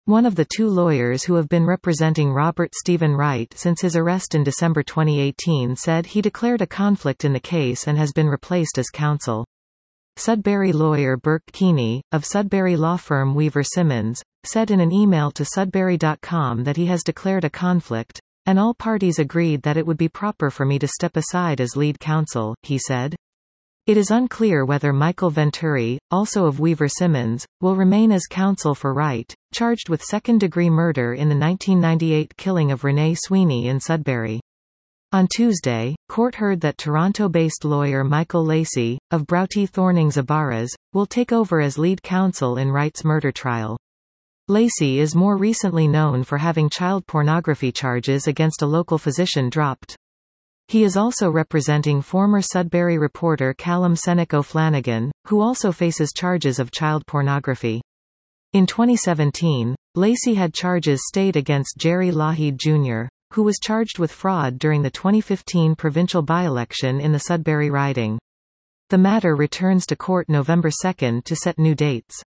One of the two lawyers who have been representing Robert Stephen Wright since his arrest in December 2018 said he declared a conflict in the case and has been replaced as counsel. Sudbury lawyer Burke Keeney, of Sudbury law firm Weaver Simmons, said in an email to Sudbury.com that he has declared a conflict, and all parties agreed that it would be proper for me to step aside as lead counsel, he said. It is unclear whether Michael Venturi, also of Weaver Simmons, will remain as counsel for Wright, charged with second-degree murder in the 1998 killing of Renee Sweeney in Sudbury. On Tuesday, court heard that Toronto-based lawyer Michael Lacey, of Broughty Thorning Zabaras, will take over as lead counsel in Wright's murder trial. Lacey is more recently known for having child pornography charges against a local physician dropped. He is also representing former Sudbury reporter Callum Seneca O'Flanagan, who also faces charges of child pornography. In 2017, Lacey had charges stayed against Jerry Lougheed Jr., who was charged with fraud during the 2015 provincial by-election in the Sudbury riding. The matter returns to court November 2 to set new dates.